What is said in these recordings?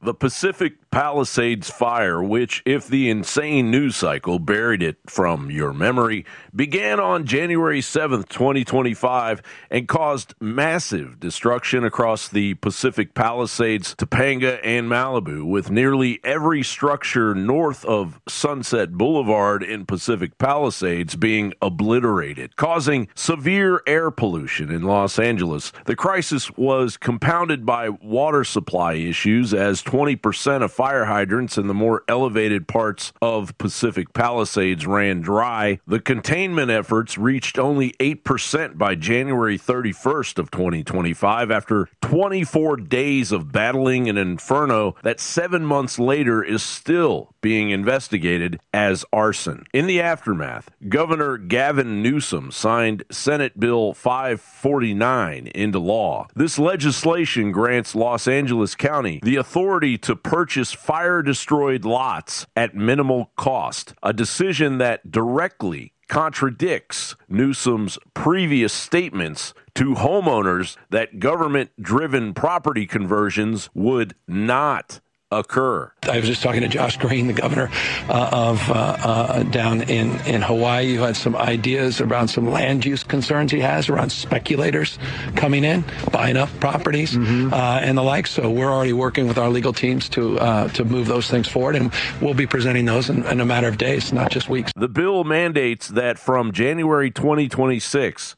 The Pacific Palisades fire, which, if the insane news cycle buried it from your memory, began on January 7th, 2025, and caused massive destruction across the Pacific Palisades, Topanga, and Malibu, with nearly every structure north of Sunset Boulevard in Pacific Palisades being obliterated, causing severe air pollution in Los Angeles. The crisis was compounded by water supply issues as 20% of fire hydrants in the more elevated parts of Pacific Palisades ran dry. The containment efforts reached only 8% by January 31st of 2025 after 24 days of battling an inferno that 7 months later is still being investigated as arson. In the aftermath, Governor Gavin Newsom signed Senate Bill 549 into law. This legislation grants Los Angeles County the authority to purchase fire-destroyed lots at minimal cost, a decision that directly contradicts Newsom's previous statements to homeowners that government-driven property conversions would not occur. I was just talking to Josh Green, the governor of down in Hawaii, who had some ideas around some land use concerns he has around speculators coming in, buying up properties and the like. So we're already working with our legal teams to move those things forward, and we'll be presenting those in a matter of days, not just weeks. The bill mandates that from January 2026,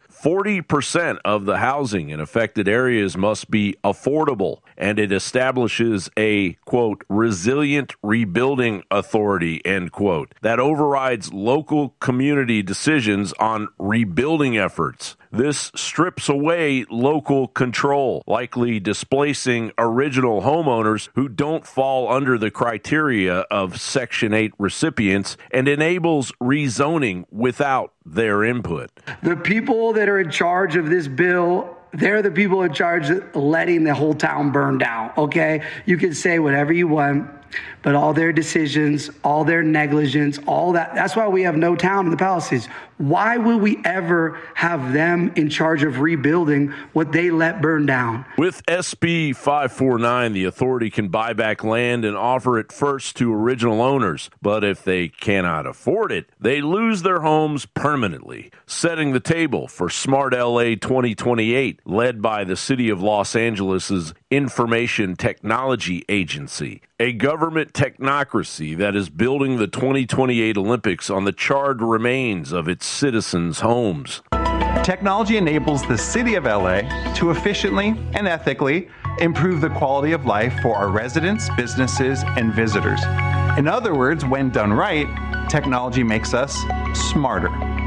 40% of the housing in affected areas must be affordable, and it establishes a, quote, resilient rebuilding authority, end quote, that overrides local community decisions on rebuilding efforts. This strips away local control, likely displacing original homeowners who don't fall under the criteria of Section 8 recipients, and enables rezoning without their input. The people that are in charge of this bill, they're the people in charge of letting the whole town burn down, okay? You can say whatever you want, but all their decisions, all their negligence, all that, that's why we have no town in the Palisades. Why would we ever have them in charge of rebuilding what they let burn down? With SB 549, the authority can buy back land and offer it first to original owners. But if they cannot afford it, they lose their homes permanently, setting the table for Smart LA 2028, led by the City of Los Angeles' Information Technology Agency, a government technocracy that is building the 2028 Olympics on the charred remains of its citizens' homes. Technology enables the City of LA to efficiently and ethically improve the quality of life for our residents, businesses, and visitors. In other words, when done right, technology makes us smarter.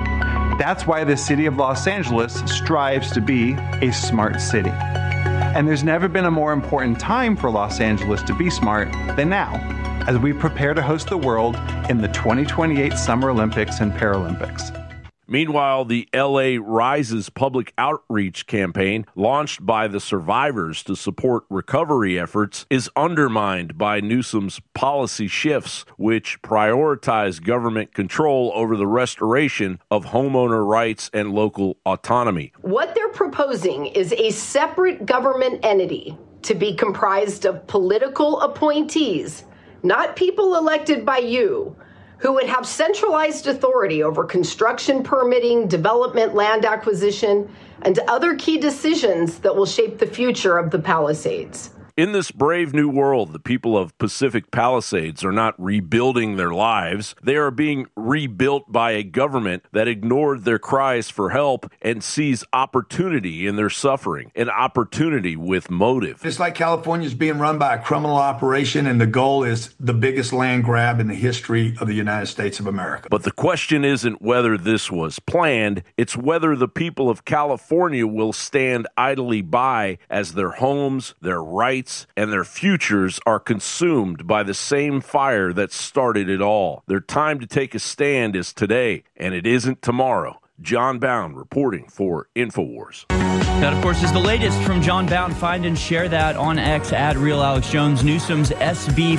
That's why the City of Los Angeles strives to be a smart city. And there's never been a more important time for Los Angeles to be smart than now, as we prepare to host the world in the 2028 Summer Olympics and Paralympics. Meanwhile, the LA Rises public outreach campaign, launched by the survivors to support recovery efforts, is undermined by Newsom's policy shifts, which prioritize government control over the restoration of homeowner rights and local autonomy. What they're proposing is a separate government entity to be comprised of political appointees, not people elected by you, who would have centralized authority over construction permitting, development, land acquisition, and other key decisions that will shape the future of the Palisades. In this brave new world, the people of Pacific Palisades are not rebuilding their lives. They are being rebuilt by a government that ignored their cries for help and sees opportunity in their suffering, an opportunity with motive. It's like California is being run by a criminal operation, and the goal is the biggest land grab in the history of the United States of America. But the question isn't whether this was planned. It's whether the people of California will stand idly by as their homes, their rights, and their futures are consumed by the same fire that started it all. Their time to take a stand is today, and it isn't tomorrow. John Bound reporting for InfoWars. That, of course, is the latest from John Bound. Find and share that on X at Real Alex Jones. Newsom's SB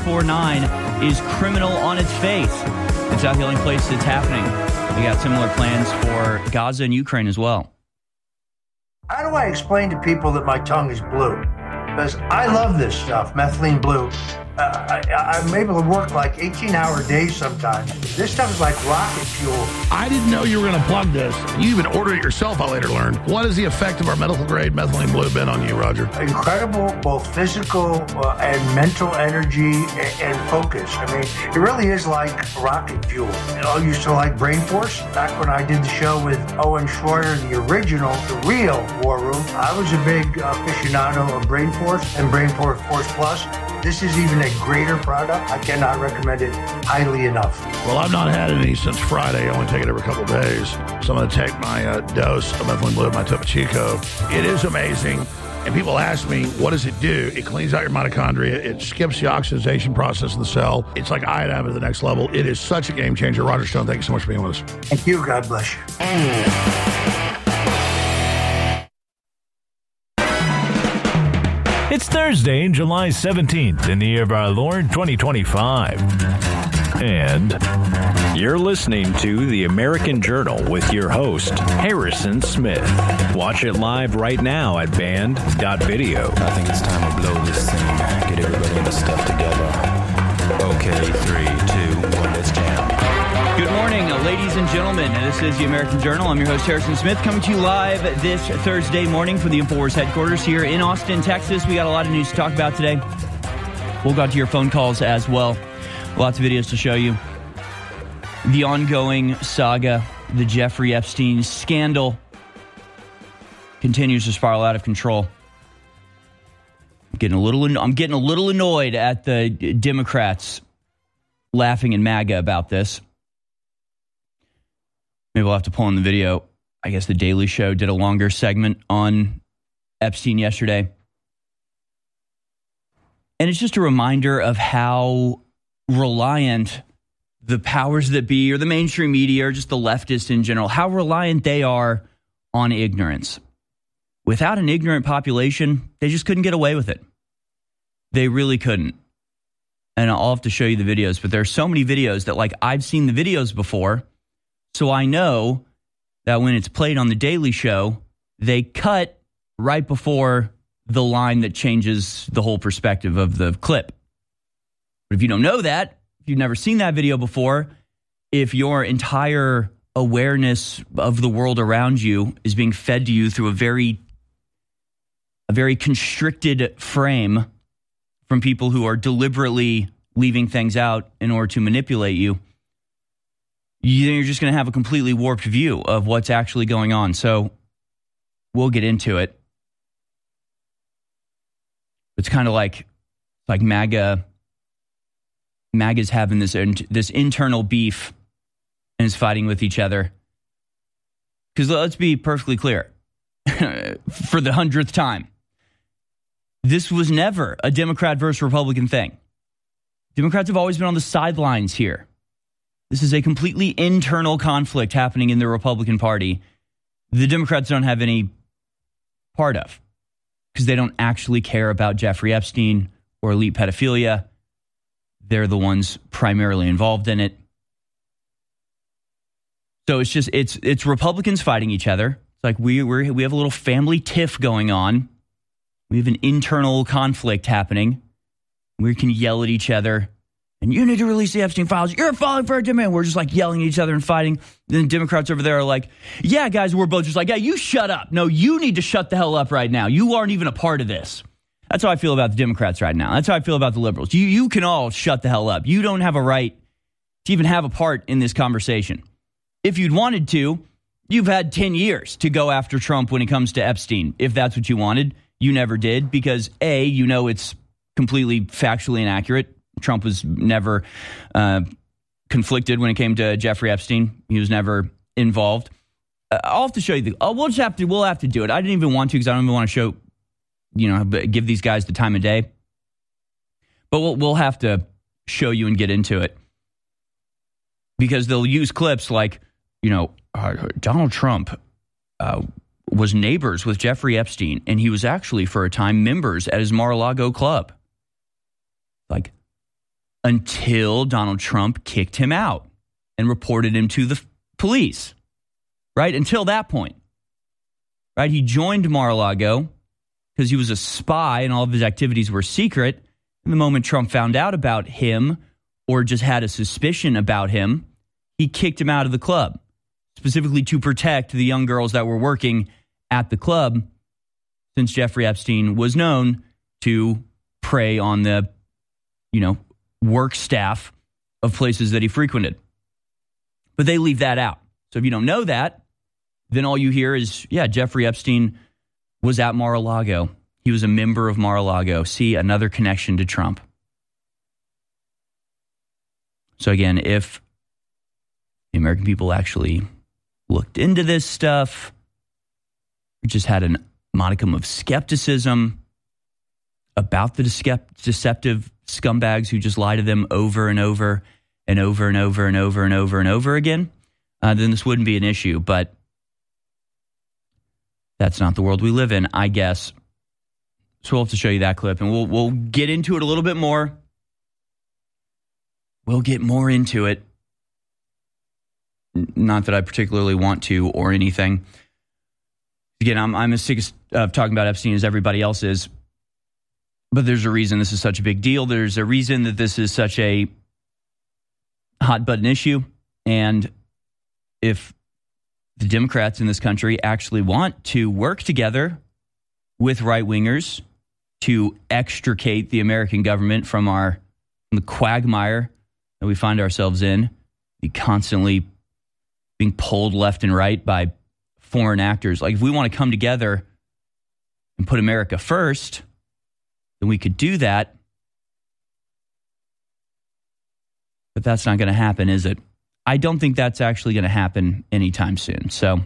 549 is criminal on its face. It's out the only place it's happening. We got similar plans for Gaza and Ukraine as well. How do I explain to people that my tongue is blue? because I love this stuff, methylene blue. I'm able to work like 18-hour days sometimes. This stuff is like rocket fuel. I didn't know you were going to plug this. You even ordered it yourself, I later learned. What has the effect of our medical-grade methylene blue been on you, Roger? Incredible, both physical and mental energy and focus. I mean, it really is like rocket fuel. I used to like Brain Force. Back when I did the show with Owen Schroyer, the original, the real War Room, I was a big aficionado of Brain Force and Brain Force Plus. This is even a greater product. I cannot recommend it highly enough. Well, I've not had any since Friday. I only take it every couple of days. So I'm going to take my dose of methylene blue, my Topo Chico. It is amazing. And people ask me, what does it do? It cleans out your mitochondria. It skips the oxidation process in the cell. It's like iodine at the next level. It is such a game changer. Roger Stone, thank you so much for being with us. Thank you. God bless you. It's Thursday, July 17th, in the year of our Lord 2025. And you're listening to The American Journal with your host, Harrison Smith. Watch it live right now at band.video. I think it's time to blow this thing. Get everybody in the stuff together. Okay, 3, 2, 1, let's jam. Good morning, ladies and gentlemen. This is The American Journal. I'm your host, Harrison Smith, coming to you live this Thursday morning from the InfoWars headquarters here in Austin, Texas. We got a lot of news to talk about today. We'll go to your phone calls as well. Lots of videos to show you. The ongoing saga, the Jeffrey Epstein scandal, continues to spiral out of control. I'm getting a little annoyed at the Democrats laughing in MAGA about this. Maybe we'll have to pull in the video. I guess The Daily Show did a longer segment on Epstein yesterday. And it's just a reminder of how reliant the powers that be, or the mainstream media, or just the leftists in general, how reliant they are on ignorance. Without an ignorant population, they just couldn't get away with it. They really couldn't. And I'll have to show you the videos, but there are so many videos that, like, I've seen the videos before, so I know that when it's played on The Daily Show, they cut right before the line that changes the whole perspective of the clip. But if you don't know that, if you've never seen that video before, if your entire awareness of the world around you is being fed to you through a very constricted frame from people who are deliberately leaving things out in order to manipulate you, you're just going to have a completely warped view of what's actually going on. So we'll get into it. It's kind of like MAGA's having this internal beef and is fighting with each other. Because let's be perfectly clear, for the 100th time, this was never a Democrat versus Republican thing. Democrats have always been on the sidelines here. This is a completely internal conflict happening in the Republican Party. The Democrats don't have any part of, because they don't actually care about Jeffrey Epstein or elite pedophilia. They're the ones primarily involved in it. So it's Republicans fighting each other. It's like we have a little family tiff going on. We have an internal conflict happening. We can yell at each other. And you need to release the Epstein files. You're falling for a demand. We're just like yelling at each other and fighting. Then the Democrats over there are like, yeah, guys, we're both just like, yeah, you shut up. No, you need to shut the hell up right now. You aren't even a part of this. That's how I feel about the Democrats right now. That's how I feel about the liberals. You can all shut the hell up. You don't have a right to even have a part in this conversation. If you'd wanted to, you've had 10 years to go after Trump when it comes to Epstein. If that's what you wanted, you never did, because A, you know it's completely factually inaccurate. Trump was never conflicted when it came to Jeffrey Epstein. He was never involved. I'll have to show you. We'll have to do it. I didn't even want to, because I don't even want to show, give these guys the time of day. But we'll have to show you and get into it, because they'll use clips like, Donald Trump was neighbors with Jeffrey Epstein, and he was actually for a time members at his Mar-a-Lago club. Like, until Donald Trump kicked him out and reported him to the police, right? Until that point, right? He joined Mar-a-Lago because he was a spy and all of his activities were secret. And the moment Trump found out about him or just had a suspicion about him, he kicked him out of the club, specifically to protect the young girls that were working at the club, since Jeffrey Epstein was known to prey on the, work staff of places that he frequented. But they leave that out. So if you don't know that, then all you hear is, Jeffrey Epstein was at Mar-a-Lago. He was a member of Mar-a-Lago. See, another connection to Trump. So again, if the American people actually looked into this stuff, we just had a modicum of skepticism about the deceptive scumbags who just lie to them over and over and over and over and over and over and over again, then this wouldn't be an issue. But that's not the world we live in, I guess. So we'll have to show you that clip, and we'll get into it a little bit more. We'll get more into it. Not that I particularly want to or anything. Again, I'm as sick of talking about Epstein as everybody else is. But there's a reason this is such a big deal. There's a reason that this is such a hot button issue. And if the Democrats in this country actually want to work together with right-wingers to extricate the American government from the quagmire that we find ourselves in, be constantly being pulled left and right by foreign actors. Like, if we want to come together and put America first, then we could do that. But that's not going to happen, is it? I don't think that's actually going to happen anytime soon. So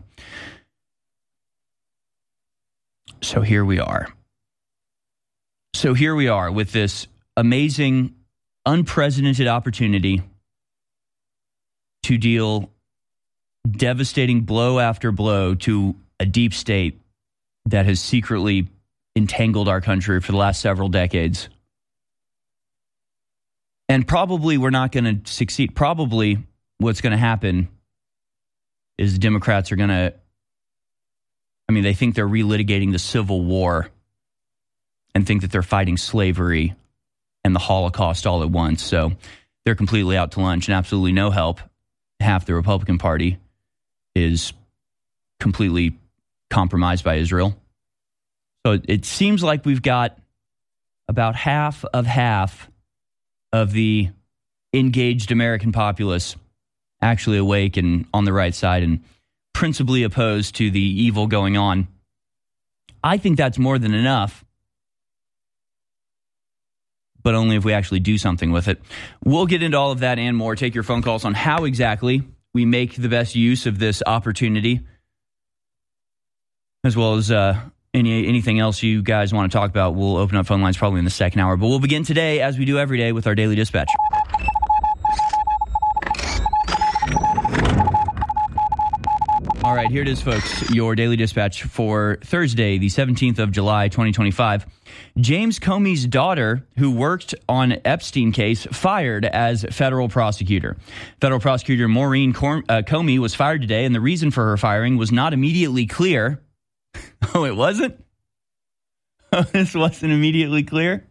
here we are. So here we are with this amazing, unprecedented opportunity to deal devastating blow after blow to a deep state that has secretly entangled our country for the last several decades. And probably we're not going to succeed. Probably what's going to happen is the Democrats are going to, they think they're relitigating the Civil War and think that they're fighting slavery and the Holocaust all at once. So they're completely out to lunch and absolutely no help. Half the Republican Party is completely compromised by Israel. So it seems like we've got about half of the engaged American populace actually awake and on the right side and principally opposed to the evil going on. I think that's more than enough, but only if we actually do something with it. We'll get into all of that and more. Take your phone calls on how exactly we make the best use of this opportunity, as well as anything else you guys want to talk about. We'll open up phone lines probably in the second hour, but we'll begin today, as we do every day, with our Daily Dispatch. All right, here it is, folks, your Daily Dispatch for Thursday, the 17th of July, 2025. James Comey's daughter, who worked on Epstein case, fired as federal prosecutor. Federal prosecutor Maureen Comey was fired today, and the reason for her firing was not immediately clear. Oh, it wasn't? Oh, this wasn't immediately clear?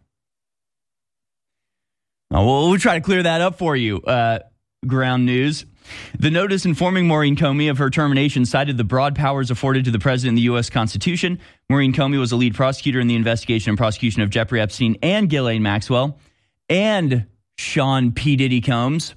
Oh, we'll try to clear that up for you, Ground News. The notice informing Maureen Comey of her termination cited the broad powers afforded to the president in the U.S. Constitution. Maureen Comey was a lead prosecutor in the investigation and prosecution of Jeffrey Epstein and Ghislaine Maxwell and Sean P. Diddy Combs.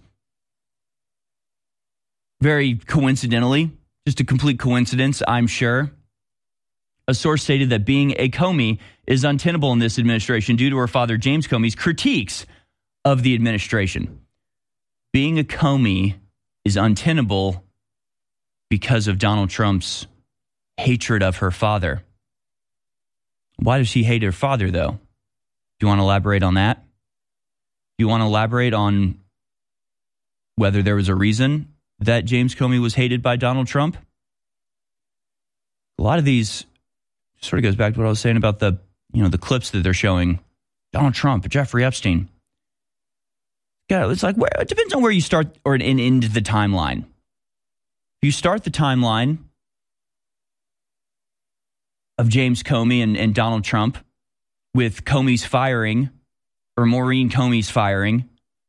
Very coincidentally, just a complete coincidence, I'm sure. A source stated that being a Comey is untenable in this administration due to her father, James Comey's critiques of the administration. Being a Comey is untenable because of Donald Trump's hatred of her father. Why does she hate her father, though? Do you want to elaborate on that? Do you want to elaborate on whether there was a reason that James Comey was hated by Donald Trump? A lot of these sort of goes back to what I was saying about the clips that they're showing. Donald Trump, Jeffrey Epstein. Yeah, it's like, it depends on where you start or end the timeline. If you start the timeline of James Comey and Donald Trump with Comey's firing, or Maureen Comey's firing,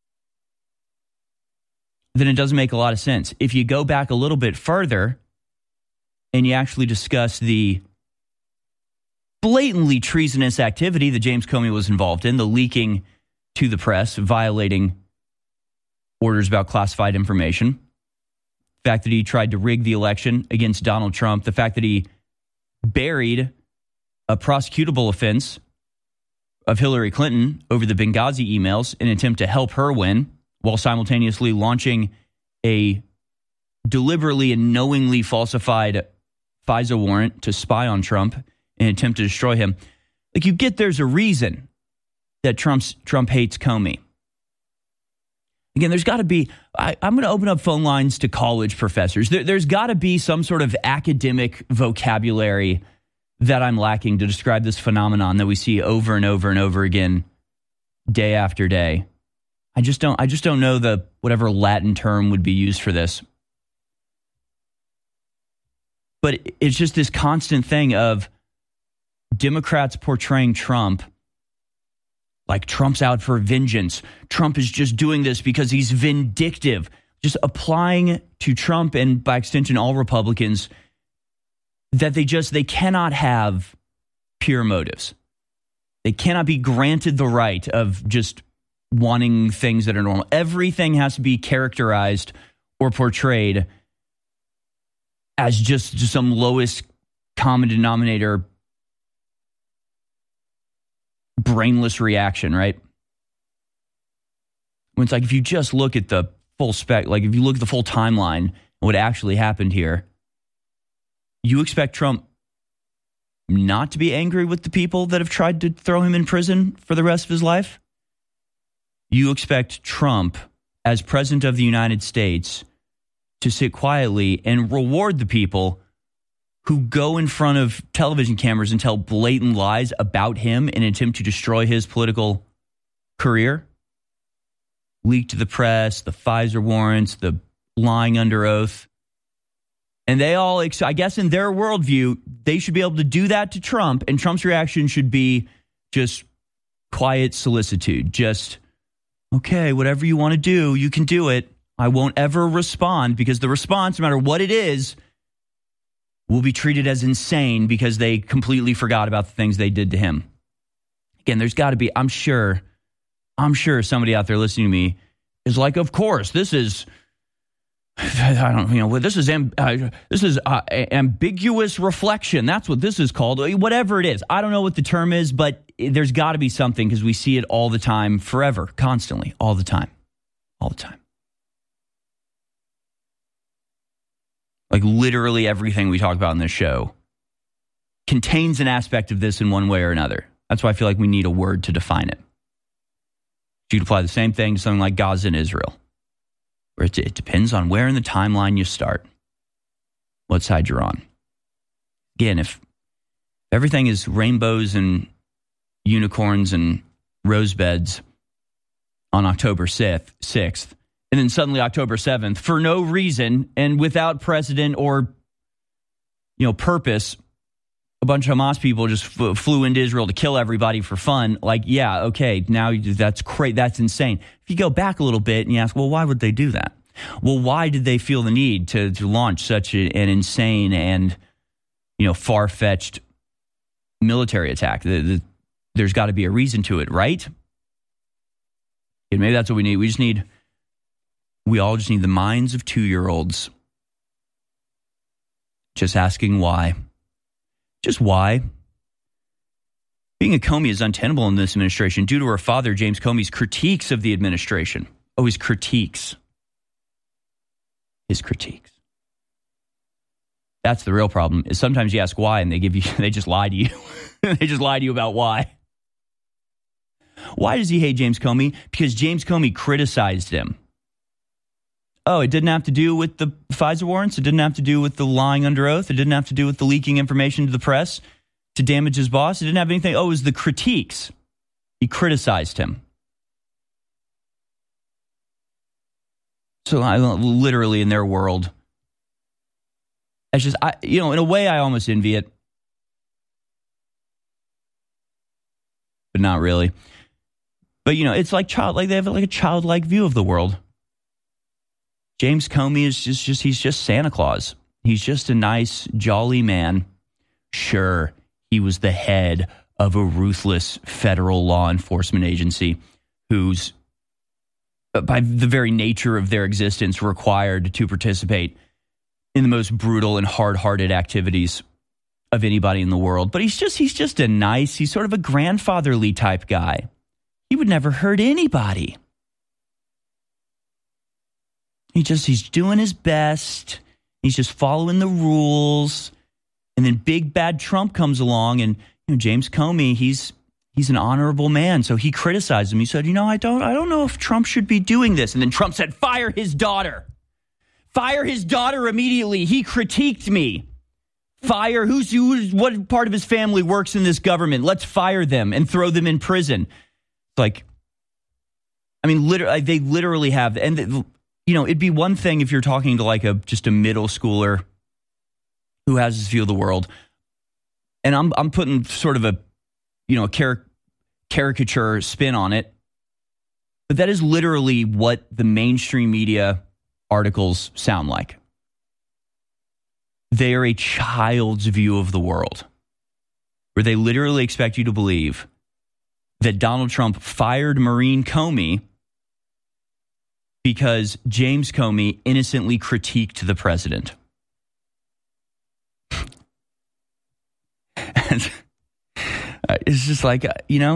then it doesn't make a lot of sense. If you go back a little bit further and you actually discuss the blatantly treasonous activity that James Comey was involved in, the leaking to the press, violating orders about classified information, the fact that he tried to rig the election against Donald Trump, the fact that he buried a prosecutable offense of Hillary Clinton over the Benghazi emails in an attempt to help her win, while simultaneously launching a deliberately and knowingly falsified FISA warrant to spy on Trump in an attempt to destroy him. Like, you get there's a reason that Trump hates Comey. Again, there's got to be, I'm going to open up phone lines to college professors. There's got to be some sort of academic vocabulary that I'm lacking to describe this phenomenon that we see over and over and over again, day after day. I just don't know the whatever Latin term would be used for this. But it's just this constant thing of Democrats portraying Trump like Trump's out for vengeance. Trump is just doing this because he's vindictive. Just applying to Trump and by extension all Republicans that they cannot have pure motives. They cannot be granted the right of just wanting things that are normal. Everything has to be characterized or portrayed as just some lowest common denominator brainless reaction, right? When it's like, if you just look at the full spec, like if you look at the full timeline and what actually happened here, you expect Trump not to be angry with the people that have tried to throw him in prison for the rest of his life? You expect Trump, as president of the United States, to sit quietly and reward the people who go in front of television cameras and tell blatant lies about him in an attempt to destroy his political career? Leaked to the press, the Pfizer warrants, the lying under oath. And they all, I guess in their worldview, they should be able to do that to Trump, and Trump's reaction should be just quiet solicitude. Just, okay, whatever you want to do, you can do it. I won't ever respond, because the response, no matter what it is, will be treated as insane because they completely forgot about the things they did to him. Again, there's got to be, I'm sure somebody out there listening to me is like, of course, this is, this is ambiguous reflection. That's what this is called. Whatever it is. I don't know what the term is, but there's got to be something, because we see it all the time, forever, constantly, all the time. Like literally everything we talk about in this show contains an aspect of this in one way or another. That's why I feel like we need a word to define it. You could apply the same thing to something like Gaza and Israel, where it depends on where in the timeline you start, what side you're on. Again, if everything is rainbows and unicorns and rose beds on October 6th, and then suddenly October 7th, for no reason and without precedent or purpose, a bunch of Hamas people just flew into Israel to kill everybody for fun. Like, yeah, okay, now that's great. That's insane. If you go back a little bit and you ask, well, why would they do that? Well, why did they feel the need to launch such an insane and far-fetched military attack? There's got to be a reason to it, right? And maybe that's what we need. We all just need the minds of 2-year-olds just asking why. Just why? Being a Comey is untenable in this administration due to her father, James Comey's critiques of the administration. Oh, his critiques. That's the real problem, is sometimes you ask why and they just lie to you. They just lie to you about why. Why does he hate James Comey? Because James Comey criticized him. Oh, it didn't have to do with the FISA warrants. It didn't have to do with the lying under oath. It didn't have to do with the leaking information to the press to damage his boss. It didn't have anything. Oh, it was the critiques. He criticized him. So literally in their world, it's just, in a way I almost envy it. but not really. But, it's like they have like a childlike view of the world. James Comey is he's just Santa Claus. He's just a nice, jolly man. Sure, he was the head of a ruthless federal law enforcement agency who's, by the very nature of their existence, required to participate in the most brutal and hard-hearted activities of anybody in the world. But he's just a nice, he's sort of a grandfatherly type guy. He would never hurt anybody. He's doing his best. He's just following the rules. And then big bad Trump comes along, and James Comey, he's an honorable man, so he criticized him. He said, I don't know if Trump should be doing this. And then Trump said, fire his daughter. Fire his daughter immediately. He critiqued me. Fire what part of his family works in this government? Let's fire them and throw them in prison. Like, literally, they literally have, and it'd be one thing if you're talking to like just a middle schooler who has this view of the world. And I'm putting sort of a caricature spin on it. But that is literally what the mainstream media articles sound like. They are a child's view of the world, where they literally expect you to believe that Donald Trump fired Maureen Comey because James Comey innocently critiqued the president. It's just like,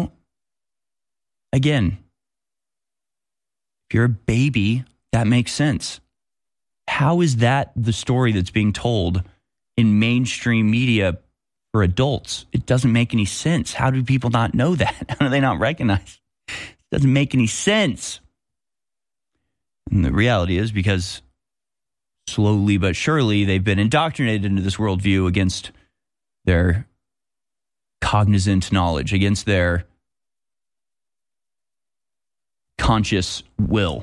again, if you're a baby, that makes sense. How is that the story that's being told in mainstream media for adults? It doesn't make any sense. How do people not know that? How do they not recognize? It doesn't make any sense. And the reality is because slowly but surely they've been indoctrinated into this worldview against their cognizant knowledge, against their conscious will.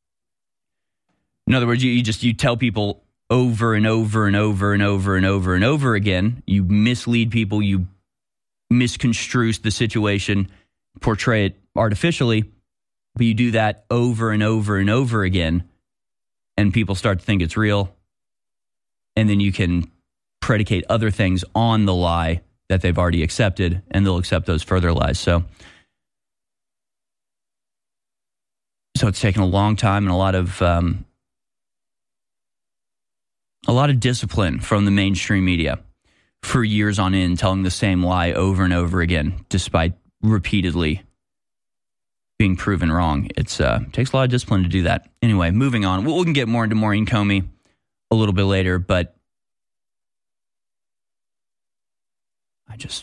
In other words, you tell people over and over and over and over and over and over again. You mislead people. You misconstrue the situation, portray it artificially, but you do that over and over and over again, and people start to think it's real. And then you can predicate other things on the lie that they've already accepted, and they'll accept those further lies. So it's taken a long time and a lot of discipline from the mainstream media for years on end, telling the same lie over and over again, despite repeatedly being proven wrong. It takes a lot of discipline to do that. Anyway, moving on. We can get more into Maureen Comey a little bit later, but I just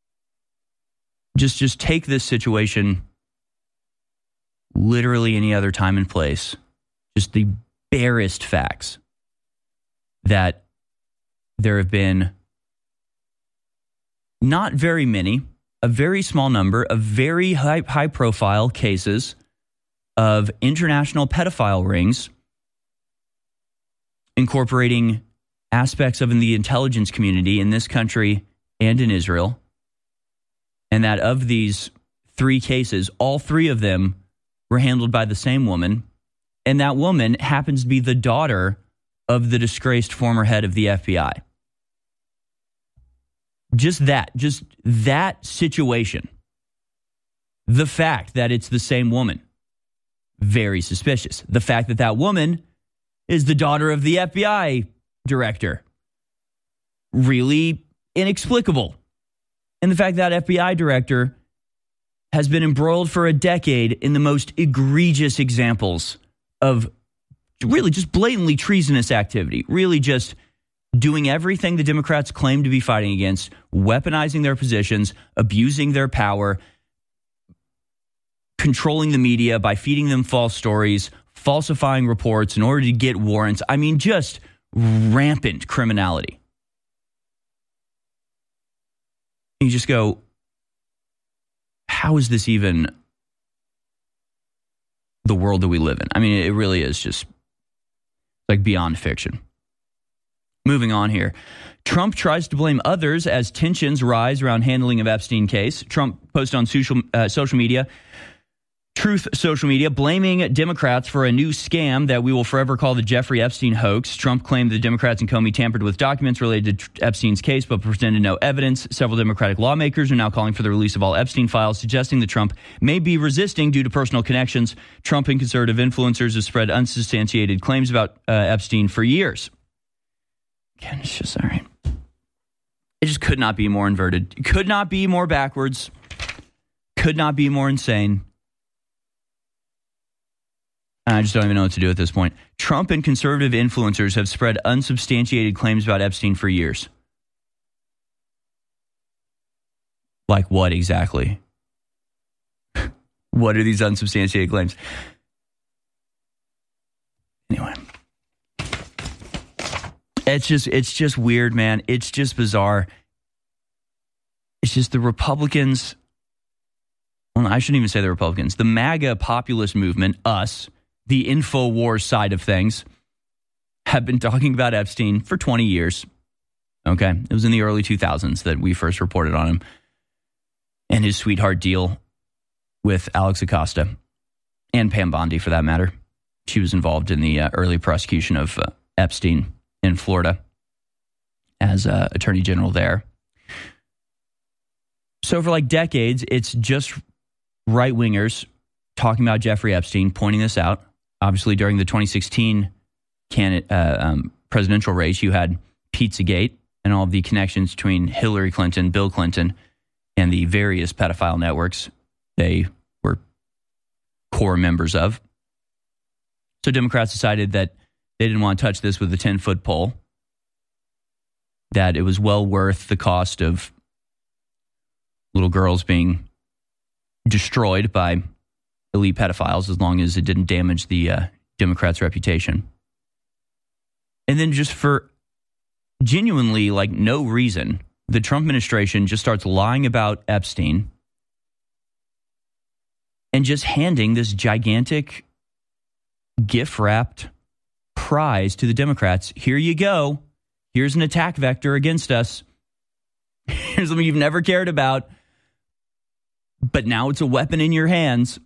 take this situation literally any other time and place. Just the barest facts that there have been not very many, a very small number of very high profile cases of international pedophile rings incorporating aspects of the intelligence community in this country and in Israel, and that of these 3 cases, all 3 of them were handled by the same woman, and that woman happens to be the daughter of the disgraced former head of the FBI. Just that situation, the fact that it's the same woman, very suspicious. The fact that that woman is the daughter of the FBI director, really inexplicable. And the fact that FBI director has been embroiled for a decade in the most egregious examples of really just blatantly treasonous activity, really just doing everything the Democrats claim to be fighting against, weaponizing their positions, abusing their power, controlling the media by feeding them false stories, falsifying reports in order to get warrants. I mean, just rampant criminality. You just go, how is this even the world that we live in? I mean, it really is just like beyond fiction. Moving on here. Trump tries to blame others as tensions rise around handling of Epstein case. Trump posted on social media, Truth social media, blaming Democrats for a new scam that we will forever call the Jeffrey Epstein hoax. Trump claimed the Democrats and Comey tampered with documents related to Epstein's case, but presented no evidence. Several Democratic lawmakers are now calling for the release of all Epstein files, suggesting that Trump may be resisting due to personal connections. Trump and conservative influencers have spread unsubstantiated claims about Epstein for years. Again, it's just, all right. It just could not be more inverted. Could not be more backwards. Could not be more insane. I just don't even know what to do at this point. Trump and conservative influencers have spread unsubstantiated claims about Epstein for years. Like what exactly? What are these unsubstantiated claims? Anyway. It's just weird, man. It's just bizarre. It's just the Republicans. Well, I shouldn't even say the Republicans. The MAGA populist movement, us, the InfoWars side of things, have been talking about Epstein for 20 years. Okay. It was in the early 2000s that we first reported on him and his sweetheart deal with Alex Acosta and Pam Bondi, for that matter. She was involved in the early prosecution of Epstein in Florida as attorney general there. So for like decades, it's just right-wingers talking about Jeffrey Epstein, pointing this out. Obviously, during the 2016 presidential race, you had Pizzagate and all of the connections between Hillary Clinton, Bill Clinton, and the various pedophile networks they were core members of. So Democrats decided that they didn't want to touch this with a 10-foot pole, that it was well worth the cost of little girls being destroyed by elite pedophiles as long as it didn't damage the Democrats' reputation. And then just for genuinely like no reason, the Trump administration just starts lying about Epstein and just handing this gigantic gift-wrapped prize to the Democrats. Here you go. Here's an attack vector against us. Here's something you've never cared about, but now it's a weapon in your hands.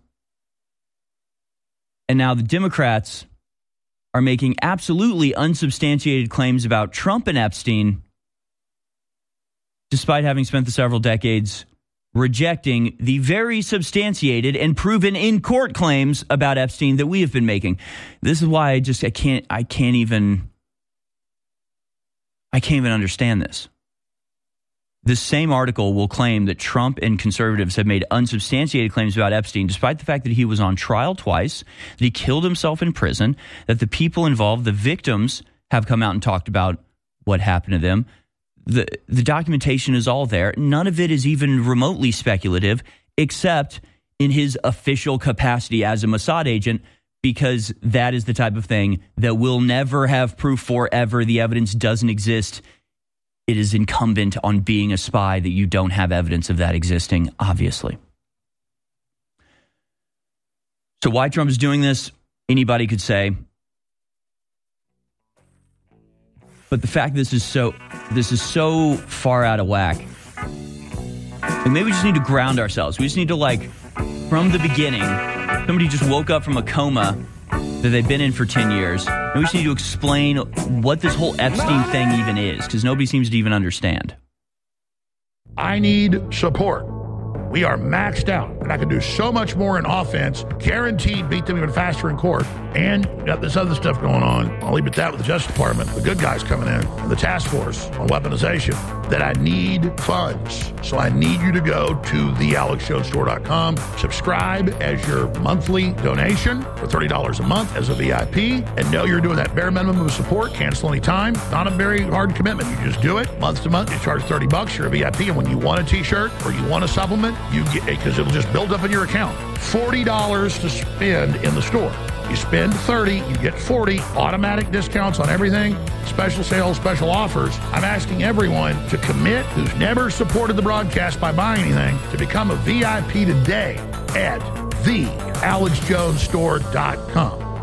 And now the Democrats are making absolutely unsubstantiated claims about Trump and Epstein, despite having spent the several decades rejecting the very substantiated and proven in court claims about Epstein that we have been making. This is why I can't even understand this. This same article will claim that Trump and conservatives have made unsubstantiated claims about Epstein, despite the fact that he was on trial twice, that he killed himself in prison, that the people involved, the victims, have come out and talked about what happened to them. The documentation is all there. None of it is even remotely speculative, except in his official capacity as a Mossad agent, because that is the type of thing that will never have proof forever. The evidence doesn't exist. It is incumbent on being a spy that you don't have evidence of that existing, obviously. So why Trump is doing this, anybody could say. But the fact this is so far out of whack. And maybe we just need to ground ourselves. We just need to, like, from the beginning, somebody just woke up from a coma that they've been in for 10 years. And we just need to explain what this whole Epstein thing even is, because nobody seems to even understand. I need support. We are maxed out, and I can do so much more in offense, guaranteed beat them even faster in court, and got this other stuff going on. I'll leave it at that with the Justice Department, the good guys coming in, and the task force on weaponization, that I need funds. So I need you to go to thealexjonesstore.com, subscribe as your monthly donation for $30 a month as a VIP, and know you're doing that bare minimum of support, cancel anytime, not a very hard commitment. You just do it month to month, you charge $30, you're a VIP, and when you want a t-shirt or you want a supplement, you get, because it'll just build up in your account. $40 to spend in the store. You spend $30, you get $40, automatic discounts on everything, special sales, special offers. I'm asking everyone to commit who's never supported the broadcast by buying anything to become a VIP today at thealexjonesstore.com.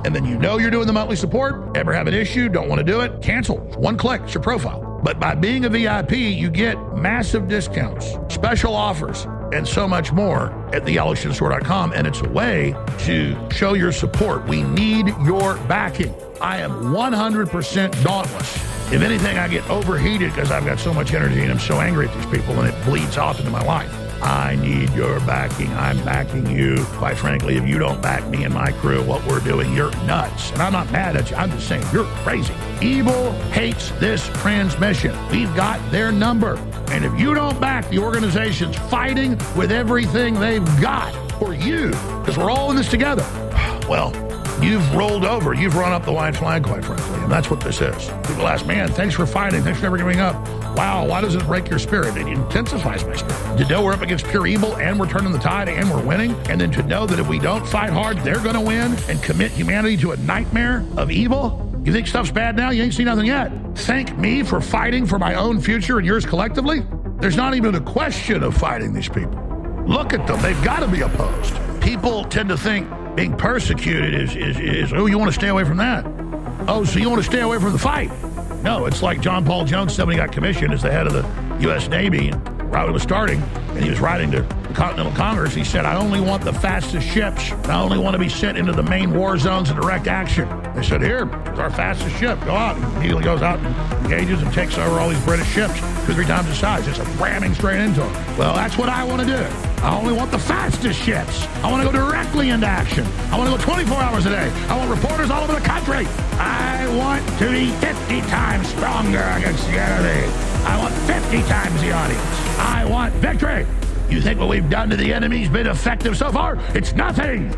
and then you know you're doing the monthly support, ever have an issue, don't want to do it, cancel. One click, it's your profile. But by being a VIP, you get massive discounts, special offers, and so much more at theyellowstonestore.com, and it's a way to show your support. We need your backing. I am 100% dauntless. If anything, I get overheated because I've got so much energy and I'm so angry at these people, and it bleeds off into my life. I need your backing. I'm backing you. Quite frankly, if you don't back me and my crew, what we're doing, you're nuts. And I'm not mad at you. I'm just saying you're crazy. Evil hates this transmission. We've got their number. And if you don't back the organizations fighting with everything they've got for you, because we're all in this together, well, you've rolled over. You've run up the white flag, quite frankly. And that's what this is. People ask, man, thanks for fighting. Thanks for never giving up. Wow, why does it break your spirit? It intensifies my spirit. To know we're up against pure evil and we're turning the tide and we're winning. And then to know that if we don't fight hard, they're going to win and commit humanity to a nightmare of evil. You think stuff's bad now? You ain't seen nothing yet. Thank me for fighting for my own future and yours collectively? There's not even a question of fighting these people. Look at them. They've got to be opposed. People tend to think being persecuted is oh, you want to stay away from that? Oh, so you want to stay away from the fight? No, it's like John Paul Jones said when he got commissioned as the head of the U.S. Navy, right was starting, and he was writing to the Continental Congress. He said, I only want the fastest ships. I only want to be sent into the main war zones of direct action. They said, here, it's our fastest ship. Go out. He immediately goes out and engages and takes over all these British ships 2 or 3 times the size, just ramming straight into them. Well, that's what I want to do. I only want the fastest ships. I want to go directly into action. I want to go 24 hours a day. I want reporters all over the country. I want to be 50 times stronger against the enemy. I want 50 times the audience. I want victory. You think what we've done to the enemy's been effective so far? It's nothing.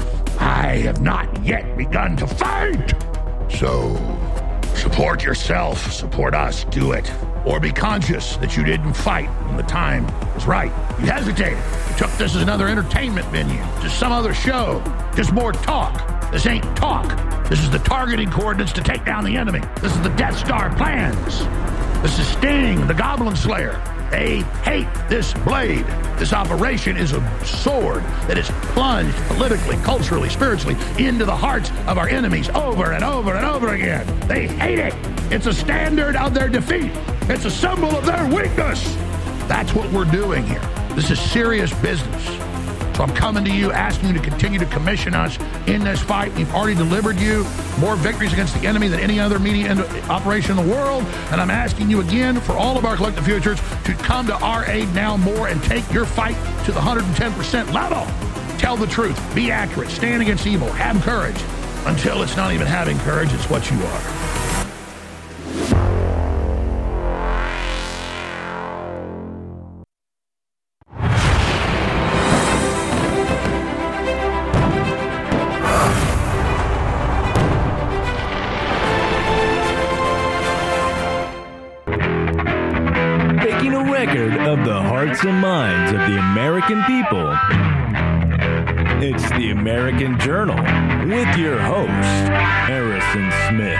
I have not yet begun to fight. So, support yourself. Support us. Do it. Or be conscious that you didn't fight when the time was right. You hesitated. You took this as another entertainment venue, just some other show, just more talk. This ain't talk. This is the targeting coordinates to take down the enemy. This is the Death Star plans. This is Sting, the Goblin Slayer. They hate this blade. This operation is a sword that is plunged politically, culturally, spiritually into the hearts of our enemies over and over and over again. They hate it. It's a standard of their defeat. It's a symbol of their weakness. That's what we're doing here. This is serious business. So I'm coming to you, asking you to continue to commission us in this fight. We've already delivered you more victories against the enemy than any other media operation in the world. And I'm asking you again, for all of our collective futures, to come to our aid now more and take your fight to the 110% level. Tell the truth. Be accurate. Stand against evil. Have courage. Until it's not even having courage, it's what you are. Of the hearts and minds of the American people. It's the American Journal with your host, Harrison Smith.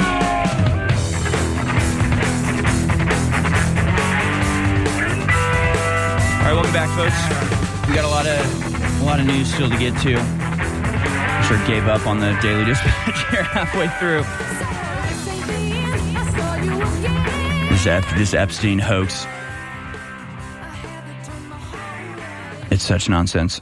All right, welcome back, folks. We got a lot of news still to get to. I'm sure it gave up on the Daily Dispatch here halfway through. This Epstein hoax. It's such nonsense.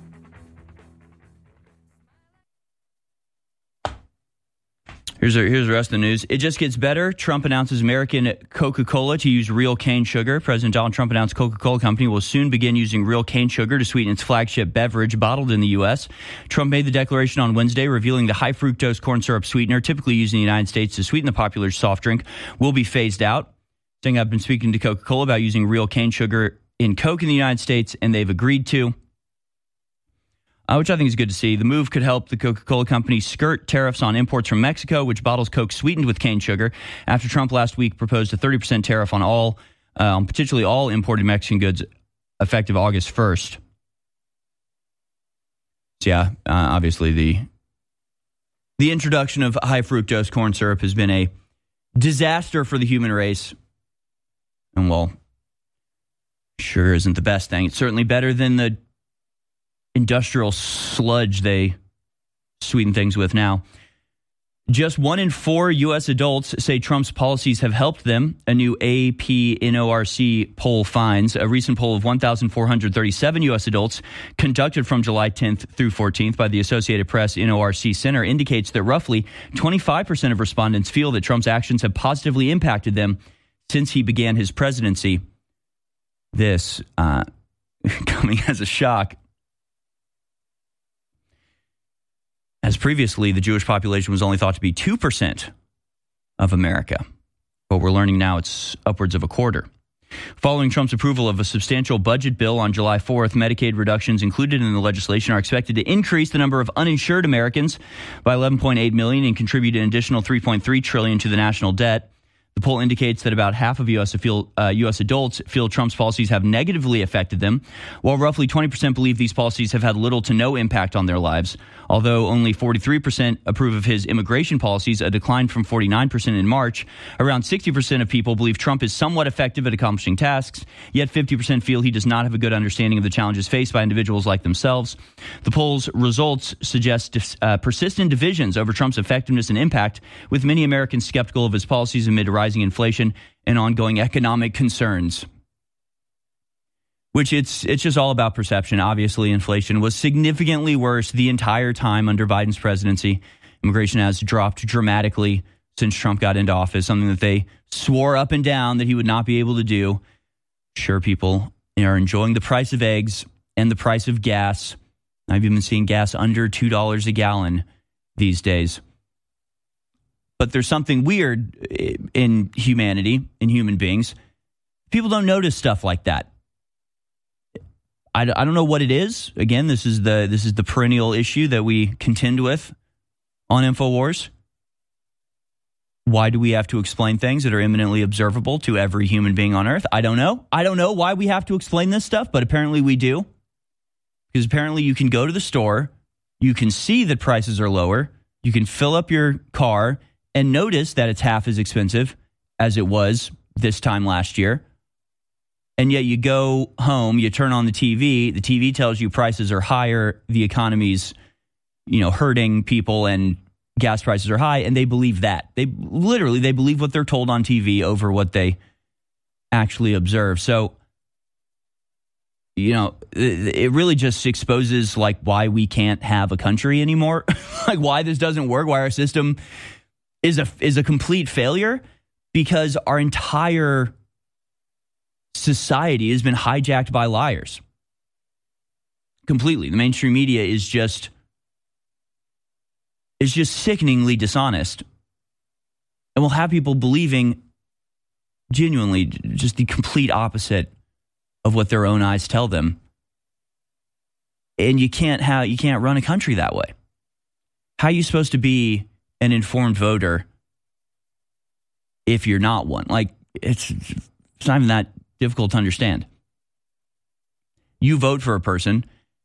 Here's the rest of the news. It just gets better. Trump announces American Coca-Cola to use real cane sugar. President Donald Trump announced Coca-Cola Company will soon begin using real cane sugar to sweeten its flagship beverage bottled in the U.S. Trump made the declaration on Wednesday, revealing the high fructose corn syrup sweetener typically used in the United States to sweeten the popular soft drink will be phased out. Saying I've been speaking to Coca-Cola about using real cane sugar in Coke in the United States, and they've agreed to, which I think is good to see. The move could help the Coca-Cola Company skirt tariffs on imports from Mexico, which bottles Coke sweetened with cane sugar, after Trump last week proposed a 30% tariff on all, potentially all imported Mexican goods effective August 1st. So yeah, obviously the introduction of high fructose corn syrup has been a disaster for the human race. And well, sugar isn't the best thing. It's certainly better than the industrial sludge they sweeten things with now. Just 1 in 4 U.S. adults say Trump's policies have helped them, a new AP NORC poll finds. A recent poll of 1,437 U.S. adults conducted from July 10th through 14th by the Associated Press NORC Center indicates that roughly 25% of respondents feel that Trump's actions have positively impacted them since he began his presidency. This coming as a shock, as previously the Jewish population was only thought to be 2% of America. But we're learning now it's upwards of a quarter. Following Trump's approval of a substantial budget bill on July 4th, Medicaid reductions included in the legislation are expected to increase the number of uninsured Americans by 11.8 million and contribute an additional $3.3 trillion to the national debt. The poll indicates that about half of U.S. adults feel Trump's policies have negatively affected them, while roughly 20% believe these policies have had little to no impact on their lives. Although only 43% approve of his immigration policies, a decline from 49% in March, around 60% of people believe Trump is somewhat effective at accomplishing tasks, yet 50% feel he does not have a good understanding of the challenges faced by individuals like themselves. The poll's results suggest persistent divisions over Trump's effectiveness and impact, with many Americans skeptical of his policies amid rising inflation and ongoing economic concerns. Which it's just all about perception. Obviously, inflation was significantly worse the entire time under Biden's presidency. Immigration has dropped dramatically since Trump got into office, something that they swore up and down that he would not be able to do. Sure, people are enjoying the price of eggs and the price of gas. I've even seen gas under $2 a gallon these days. But there's something weird in humanity, in human beings. People don't notice stuff like that. I don't know what it is. Again, this is the perennial issue that we contend with on InfoWars. Why do we have to explain things that are imminently observable to every human being on Earth? I don't know. I don't know why we have to explain this stuff, but apparently we do. Because apparently you can go to the store, you can see that prices are lower, you can fill up your car and notice that it's half as expensive as it was this time last year. And yet you go home, you turn on the TV tells you prices are higher, the economy's, hurting people and gas prices are high, and they believe that. They believe what they're told on TV over what they actually observe. So, it really just exposes why we can't have a country anymore, why this doesn't work, why our system is a complete failure, because our entire society has been hijacked by liars. Completely. The mainstream media is just sickeningly dishonest. And will have people believing genuinely just the complete opposite of what their own eyes tell them. And you can't run a country that way. How are you supposed to be an informed voter if you're not one? It's not even that difficult to understand. You vote for a person.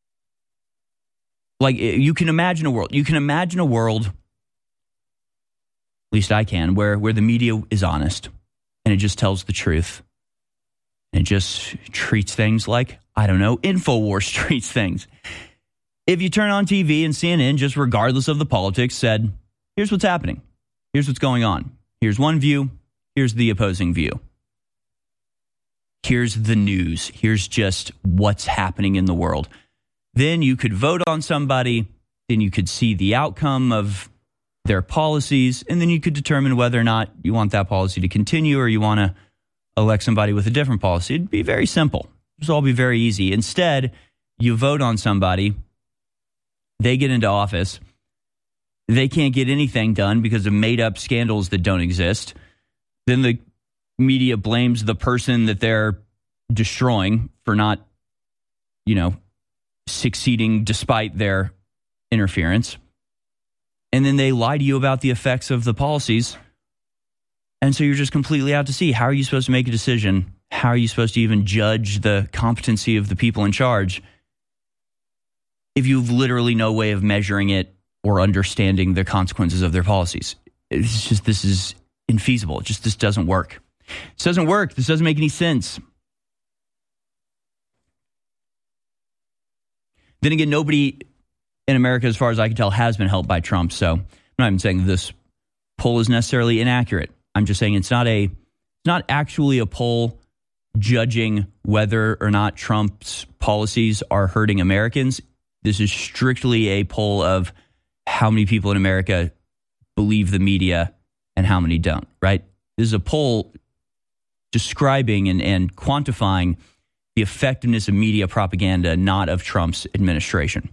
You can imagine a world. You can imagine a world, at least I can, where the media is honest and it just tells the truth. And it just treats things like, InfoWars treats things. If you turn on TV and CNN, just regardless of the politics, said, here's what's happening. Here's what's going on. Here's one view. Here's the opposing view. Here's the news. Here's just what's happening in the world. Then you could vote on somebody. Then you could see the outcome of their policies. And then you could determine whether or not you want that policy to continue or you want to elect somebody with a different policy. It'd be very simple. This will all be very easy. Instead, you vote on somebody. They get into office. They can't get anything done because of made-up scandals that don't exist. Then the media blames the person that they're destroying for not, succeeding despite their interference. And then they lie to you about the effects of the policies. And so you're just completely out to sea. How are you supposed to make a decision? How are you supposed to even judge the competency of the people in charge if you've literally no way of measuring it or understanding the consequences of their policies? This is infeasible. This doesn't work. This doesn't work. This doesn't make any sense. Then again, nobody in America, as far as I can tell, has been helped by Trump. So I'm not even saying this poll is necessarily inaccurate. I'm just saying it's not actually a poll judging whether or not Trump's policies are hurting Americans. This is strictly a poll of how many people in America believe the media and how many don't, right? This is a poll describing and quantifying the effectiveness of media propaganda, not of Trump's administration.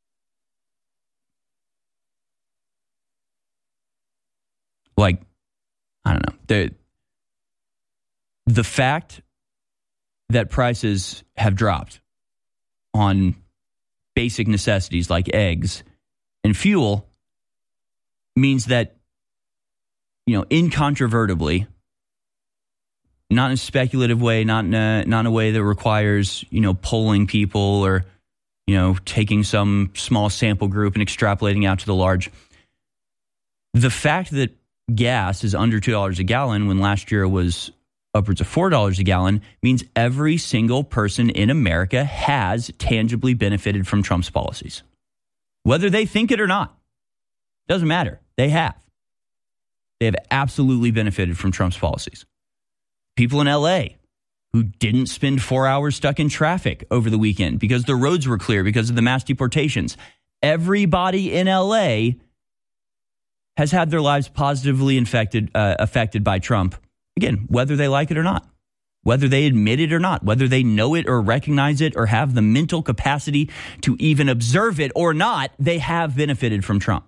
Like, I don't know. The fact that prices have dropped on basic necessities like eggs and fuel means that, incontrovertibly, not in a speculative way, not in a way that requires, polling people or, taking some small sample group and extrapolating out to the large. The fact that gas is under $2 a gallon when last year it was upwards of $4 a gallon means every single person in America has tangibly benefited from Trump's policies. Whether they think it or not, doesn't matter. They have. They have absolutely benefited from Trump's policies. People in LA who didn't spend 4 hours stuck in traffic over the weekend because the roads were clear because of the mass deportations. Everybody in LA has had their lives positively affected by Trump. Again, whether they like it or not, whether they admit it or not, whether they know it or recognize it or have the mental capacity to even observe it or not, they have benefited from Trump.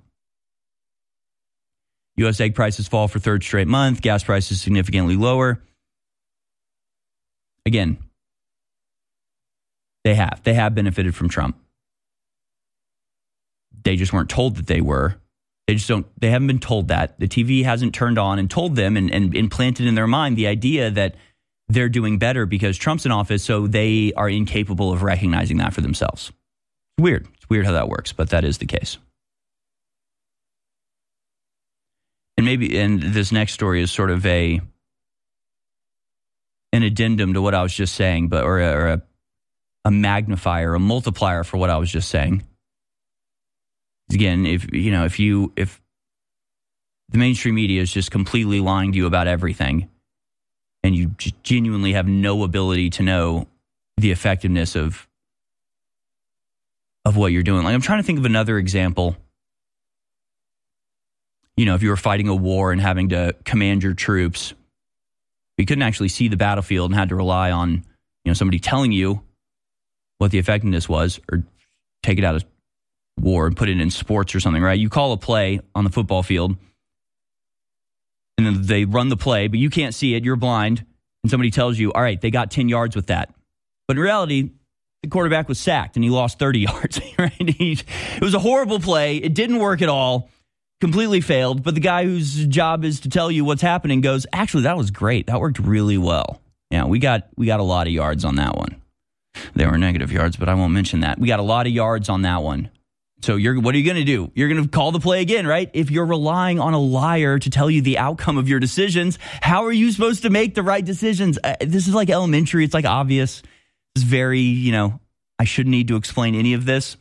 U.S. egg prices fall for third straight month. Gas prices significantly lower. Again, they have benefited from Trump. They just weren't told that they were. They haven't been told that. The TV hasn't turned on and told them and implanted in their mind the idea that they're doing better because Trump's in office, so they are incapable of recognizing that for themselves. It's weird. It's weird how that works, but that is the case. And this next story is sort of an addendum to what I was just saying, or a magnifier, a multiplier for what I was just saying. Again, if the mainstream media is just completely lying to you about everything, and you genuinely have no ability to know the effectiveness of what you're doing. Like, I'm trying to think of another example. If you were fighting a war and having to command your troops, you couldn't actually see the battlefield and had to rely on, somebody telling you what the effectiveness was, or take it out of war and put it in sports or something, right? You call a play on the football field and then they run the play, but you can't see it. You're blind. And somebody tells you, all right, they got 10 yards with that. But in reality, the quarterback was sacked and he lost 30 yards, right? It was a horrible play. It didn't work at all. Completely failed. But the guy whose job is to tell you what's happening goes, actually, that was great. That worked really well. Yeah, we got a lot of yards on that one. There were negative yards, but I won't mention that. We got a lot of yards on that one. So what are you going to do? You're going to call the play again, right? If you're relying on a liar to tell you the outcome of your decisions, how are you supposed to make the right decisions? This is like elementary. It's like obvious. It's very, I shouldn't need to explain any of this.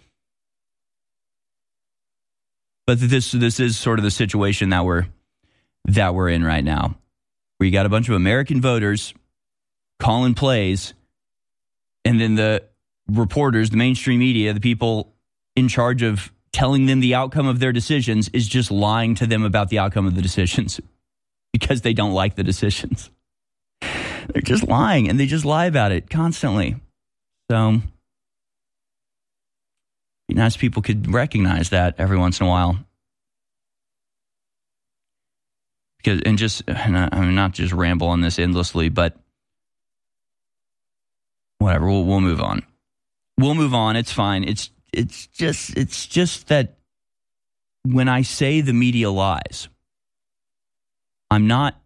But this is sort of the situation that we're in right now, where you got a bunch of American voters calling plays, and then the reporters, the mainstream media, the people in charge of telling them the outcome of their decisions is just lying to them about the outcome of the decisions because they don't like the decisions. They're just lying, and they just lie about it constantly. So it'd be nice if people could recognize that every once in a while. Not just ramble on this endlessly, but whatever, we'll move on. We'll move on. It's fine. It's just that when I say the media lies, I'm not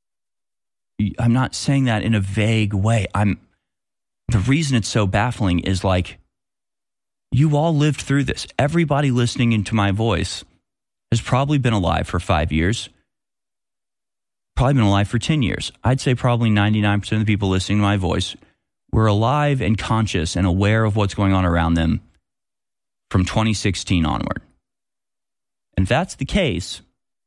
saying that in a vague way. The reason it's so baffling is like, you all lived through this. Everybody listening into my voice has probably been alive for 5 years, probably been alive for 10 years. I'd say probably 99% of the people listening to my voice were alive and conscious and aware of what's going on around them from 2016 onward. And if that's the case,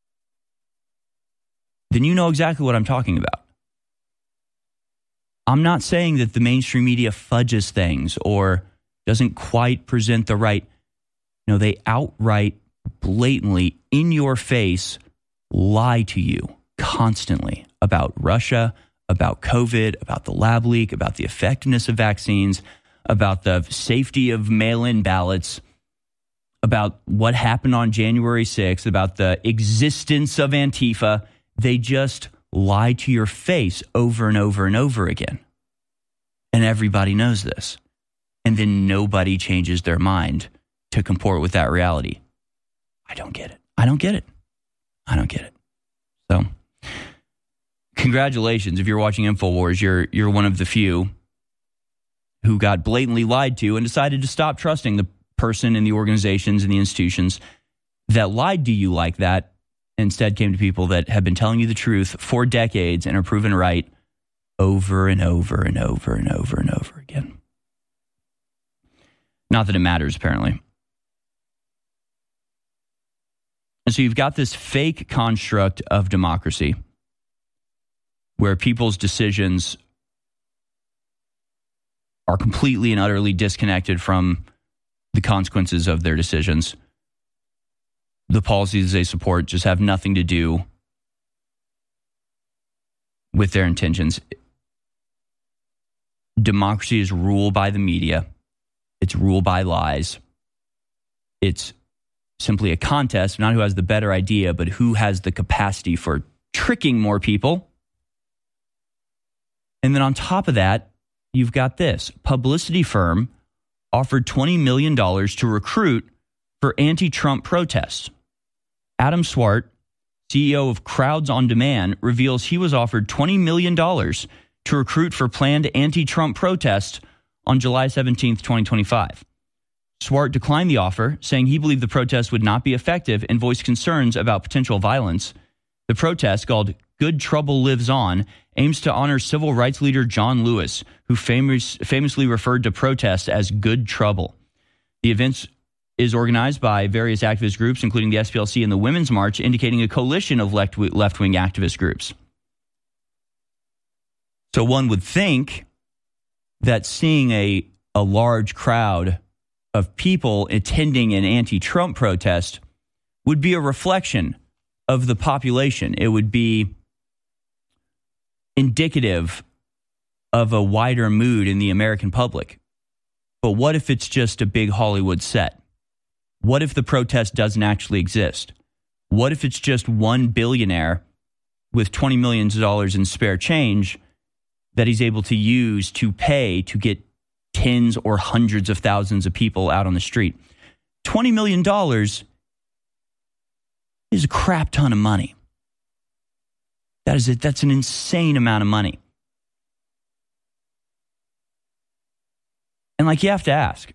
then you know exactly what I'm talking about. I'm not saying that the mainstream media fudges things or doesn't quite present the right. No, they outright, blatantly, in your face, lie to you constantly about Russia, about COVID, about the lab leak, about the effectiveness of vaccines, about the safety of mail-in ballots, about what happened on January 6th, about the existence of Antifa. They just lie to your face over and over and over again. And everybody knows this. And then nobody changes their mind to comport with that reality. I don't get it. I don't get it. I don't get it. So, congratulations. If you're watching InfoWars, you're one of the few who got blatantly lied to and decided to stop trusting the person and the organizations and the institutions that lied to you like that. Instead came to people that have been telling you the truth for decades and are proven right over and over and over and over and over again. Not that it matters, apparently. And so you've got this fake construct of democracy where people's decisions are completely and utterly disconnected from the consequences of their decisions. The policies they support just have nothing to do with their intentions. Democracy is ruled by the media. It's ruled by lies. It's simply a contest, not who has the better idea, but who has the capacity for tricking more people. And then on top of that, you've got this. Publicity firm offered $20 million to recruit for anti-Trump protests. Adam Swart, CEO of Crowds on Demand, reveals he was offered $20 million to recruit for planned anti-Trump protests on July 17th, 2025. Swart declined the offer, saying he believed the protest would not be effective and voiced concerns about potential violence. The protest, called Good Trouble Lives On, aims to honor civil rights leader John Lewis, who famously referred to protests as good trouble. The event is organized by various activist groups, including the SPLC and the Women's March, indicating a coalition of left-wing activist groups. So one would think that seeing a large crowd of people attending an anti-Trump protest would be a reflection of the population. It would be indicative of a wider mood in the American public. But what if it's just a big Hollywood set? What if the protest doesn't actually exist? What if it's just one billionaire with $20 million in spare change that he's able to use to pay to get tens or hundreds of thousands of people out on the street? $20 million is a crap ton of money. That is it. That's an insane amount of money. And you have to ask,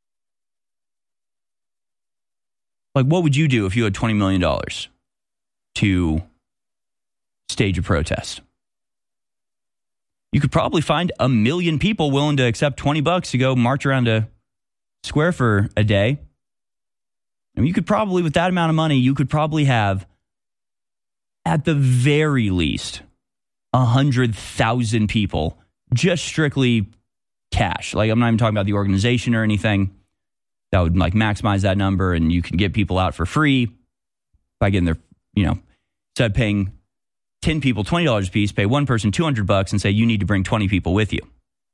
what would you do if you had $20 million to stage a protest? You could probably find 1 million people willing to accept $20 to go march around a square for a day. And you could probably, with that amount of money, you could probably have, at the very least, 100,000 people, just strictly cash. I'm not even talking about the organization or anything. That would maximize that number, and you can get people out for free by getting their, instead of paying 10 people $20 a piece, pay one person $200 and say you need to bring 20 people with you.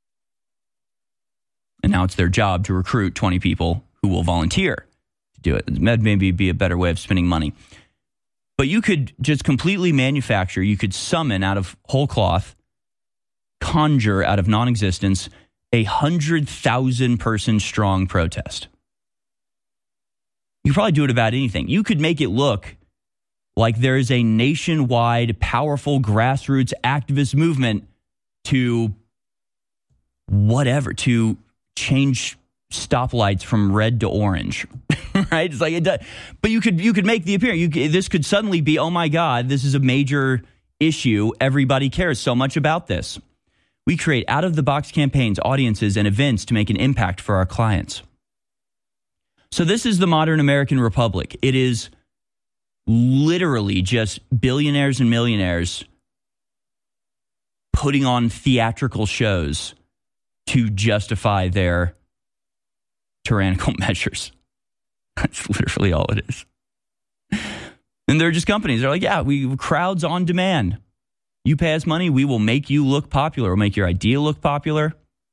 And now it's their job to recruit 20 people who will volunteer to do it. That maybe be a better way of spending money. But you could just completely manufacture, you could summon out of whole cloth, conjure out of non-existence, 100,000 person strong protest. You could probably do it about anything. You could make it look like there is a nationwide, powerful grassroots activist movement to whatever, to change stoplights from red to orange, right? It's it does. But you could make the appearance. This could suddenly be, oh my God, this is a major issue. Everybody cares so much about this. We create out-of-the-box campaigns, audiences, and events to make an impact for our clients. So this is the modern American republic. It is literally just billionaires and millionaires putting on theatrical shows to justify their tyrannical measures. That's literally all it is. And they're just companies. They're like, yeah, we crowds on demand. You pay us money, we will make you look popular. We'll make your idea look popular.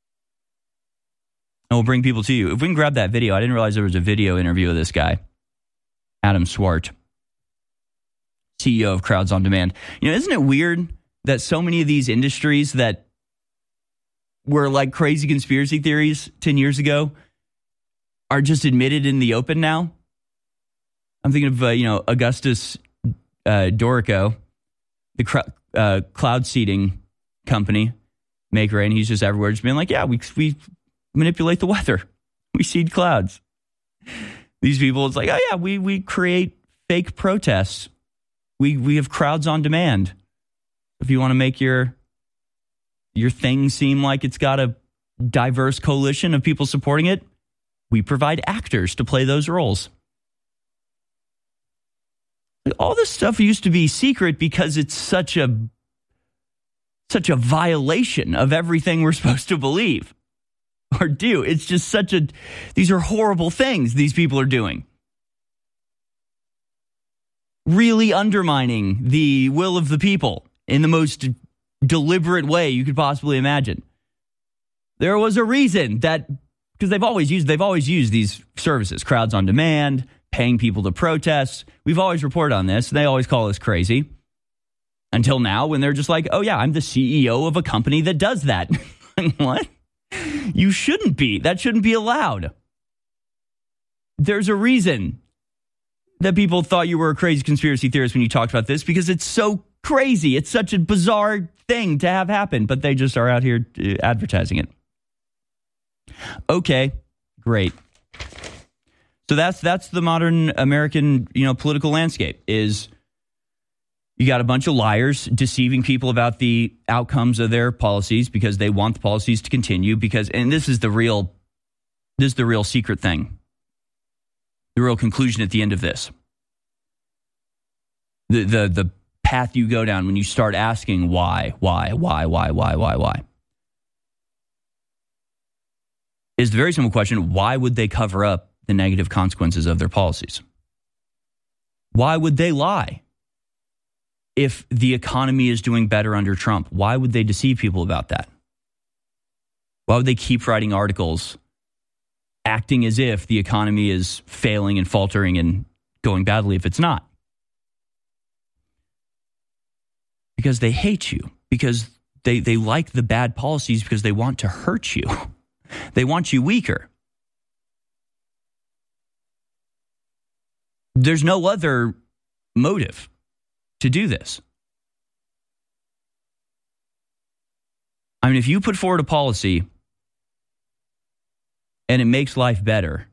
And we'll bring people to you. If we can grab that video, I didn't realize there was a video interview of this guy, Adam Swart, CEO of Crowds on Demand. You know, isn't it weird that so many of these industries that were like crazy conspiracy theories 10 years ago are just admitted in the open now? I'm thinking of, Augustus Dorico, the cloud seeding company maker, and he's just everywhere just being like, yeah, we manipulate the weather. We seed clouds. These people, it's like, oh yeah, we create fake protests. We have crowds on demand. If you want to make your thing seem like it's got a diverse coalition of people supporting it, we provide actors to play those roles. All this stuff used to be secret because it's such a violation of everything we're supposed to believe or do. It's just these are horrible things these people are doing. Really undermining the will of the people in the most deliberate way you could possibly imagine. There was a reason that, because they've always used these services, crowds on demand, paying people to protest. We've always reported on this. They always call us crazy. Until now, when they're just like, oh yeah, I'm the CEO of a company that does that. What? You shouldn't be. That shouldn't be allowed. There's a reason that people thought you were a crazy conspiracy theorist when you talked about this, because it's so crazy. It's such a bizarre thing to have happen, but they just are out here advertising it. Okay, great. So that's the modern American, political landscape. Is you got a bunch of liars deceiving people about the outcomes of their policies because they want the policies to continue. And this is the real secret thing. The real conclusion at the end of this. The path you go down when you start asking why, is the very simple question: why would they cover up the negative consequences of their policies? Why would they lie? If the economy is doing better under Trump, why would they deceive people about that? Why would they keep writing articles acting as if the economy is failing and faltering and going badly if it's not? Because they hate you. Because they like the bad policies, because they want to hurt you. They want you weaker. There's no other motive to do this. I mean, if you put forward a policy and it makes life better,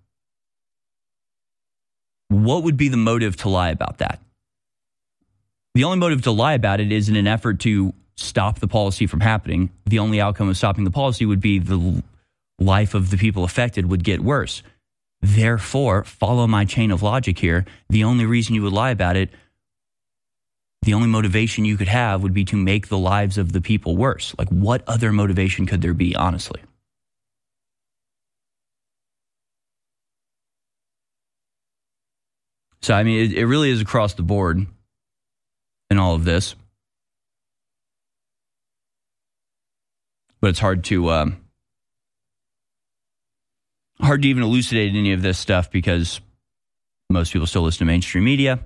what would be the motive to lie about that? The only motive to lie about it is in an effort to stop the policy from happening. The only outcome of stopping the policy would be the life of the people affected would get worse. Therefore, follow my chain of logic here. The only reason you would lie about it, the only motivation you could have would be to make the lives of the people worse. Like, what other motivation could there be, honestly? So, I mean, it really is across the board in all of this. But it's hard to even elucidate any of this stuff because most people still listen to mainstream media.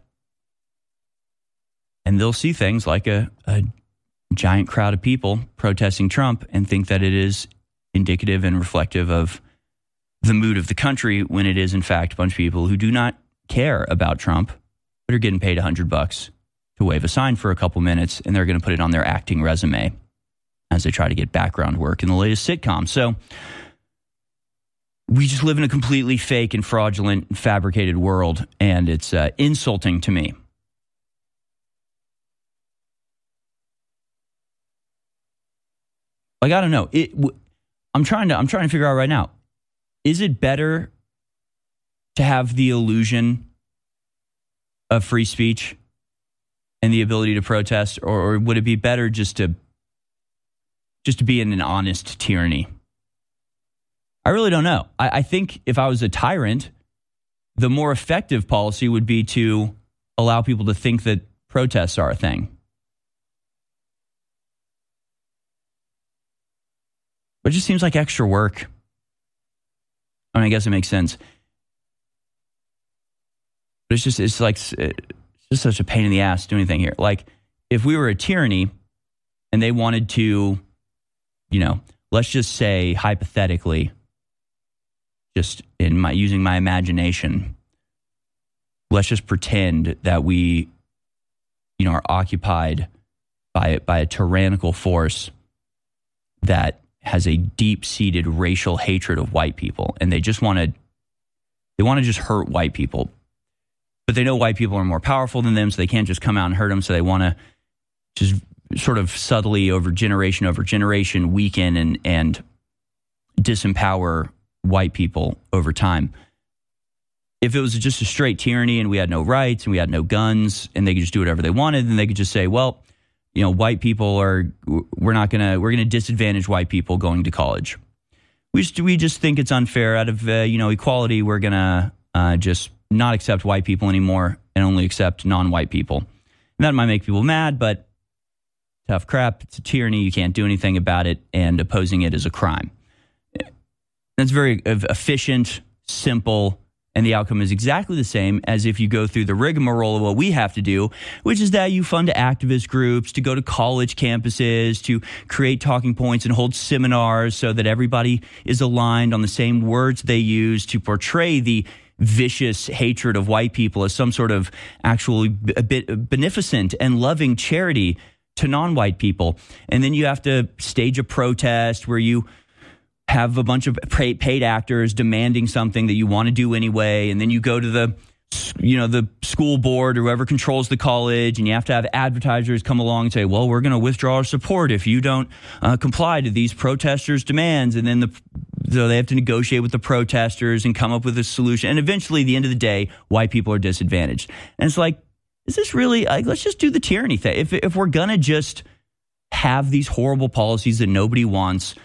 And they'll see things like a giant crowd of people protesting Trump and think that it is indicative and reflective of the mood of the country, when it is, in fact, a bunch of people who do not care about Trump, but are getting paid $100 to wave a sign for a couple minutes, and they're going to put it on their acting resume as they try to get background work in the latest sitcom. So we just live in a completely fake and fraudulent and fabricated world, and it's insulting to me. Like, I don't know. I'm trying to figure out right now. Is it better to have the illusion of free speech and the ability to protest, or would it be better just to be in an honest tyranny? I really don't know. I think if I was a tyrant, the more effective policy would be to allow people to think that protests are a thing. But it just seems like extra work. I mean, I guess it makes sense. But it's just such a pain in the ass to do anything here. Like, if we were a tyranny and they wanted to, let's just say hypothetically, just using my imagination, let's just pretend that we, are occupied by a tyrannical force that has a deep-seated racial hatred of white people, and they want to just hurt white people. But they know white people are more powerful than them, so they can't just come out and hurt them. So they want to just sort of subtly over generation weaken and disempower white people over time. If it was just a straight tyranny and we had no rights and we had no guns and they could just do whatever they wanted, then they could just say, well, white people we're going to disadvantage white people going to college. We just think it's unfair. Out of equality, we're going to just not accept white people anymore and only accept non-white people. And that might make people mad, but tough crap. It's a tyranny. You can't do anything about it, and opposing it is a crime. That's very efficient, simple, and the outcome is exactly the same as if you go through the rigmarole of what we have to do, which is that you fund activist groups to go to college campuses, to create talking points and hold seminars so that everybody is aligned on the same words they use to portray the vicious hatred of white people as some sort of actually beneficent and loving charity to non-white people. And then you have to stage a protest where you have a bunch of paid actors demanding something that you want to do anyway, and then you go to the school board or whoever controls the college, and you have to have advertisers come along and say, well, we're going to withdraw our support if you don't comply to these protesters' demands. And then so they have to negotiate with the protesters and come up with a solution. And eventually, at the end of the day, white people are disadvantaged. And it's like, is this really, let's just do the tyranny thing. If we're going to just have these horrible policies that nobody wants,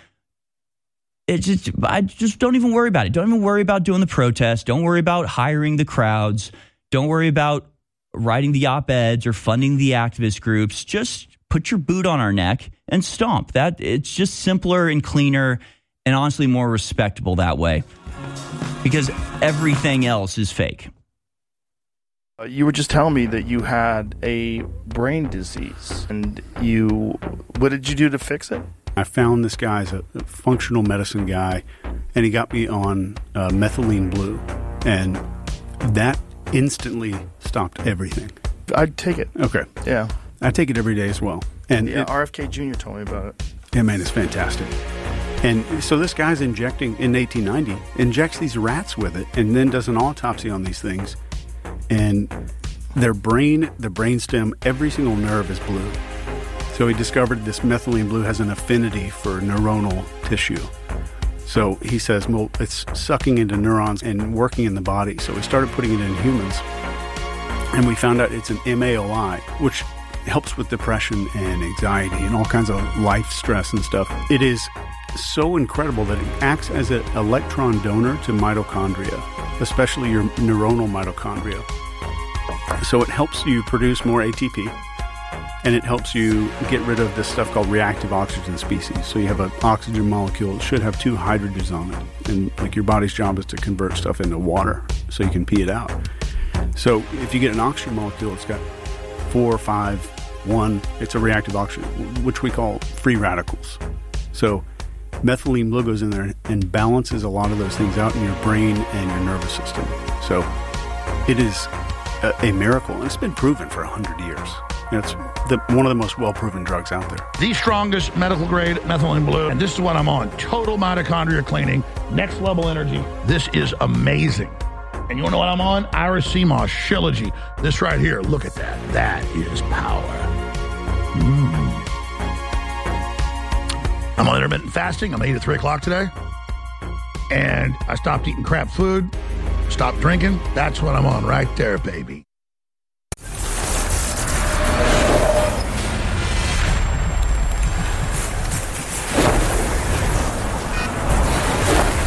I just don't even worry about it. Don't even worry about doing the protest. Don't worry about hiring the crowds. Don't worry about writing the op-eds or funding the activist groups. Just put your boot on our neck and stomp. It's just simpler and cleaner and honestly more respectable that way, because everything else is fake. You were just telling me that you had a brain disease, and what did you do to fix it? I found this guy as a functional medicine guy, and he got me on methylene blue, and that instantly stopped everything. I'd take it. Okay. Yeah. I take it every day as well. And RFK Jr. told me about it. Yeah, man, it's fantastic. And so this guy's injecting, in 1890, injects these rats with it, and then does an autopsy on these things. And their brain, the brainstem, every single nerve is blue. So he discovered this methylene blue has an affinity for neuronal tissue. So he says, well, it's sucking into neurons and working in the body. So we started putting it in humans. And we found out it's an MAOI, which helps with depression and anxiety and all kinds of life stress and stuff. It is so incredible that it acts as an electron donor to mitochondria, especially your neuronal mitochondria. So it helps you produce more ATP. And it helps you get rid of this stuff called reactive oxygen species. So you have an oxygen molecule that should have two hydrogens on it. And like your body's job is to convert stuff into water so you can pee it out. So if you get an oxygen molecule, it's got 4, 5, 1. It's a reactive oxygen, which we call free radicals. So methylene blue goes in there and balances a lot of those things out in your brain and your nervous system. So it is a miracle. And it's been proven for 100 years. It's one of the most well-proven drugs out there. The strongest medical-grade methylene blue, and this is what I'm on. Total mitochondria cleaning, next-level energy. This is amazing. And you want to know what I'm on? Iris CMOS, Shilajit. This right here, look at that. That is power. I'm on intermittent fasting. I'm 8 at 3 o'clock today. And I stopped eating crap food. Stop drinking. That's what I'm on right there, baby.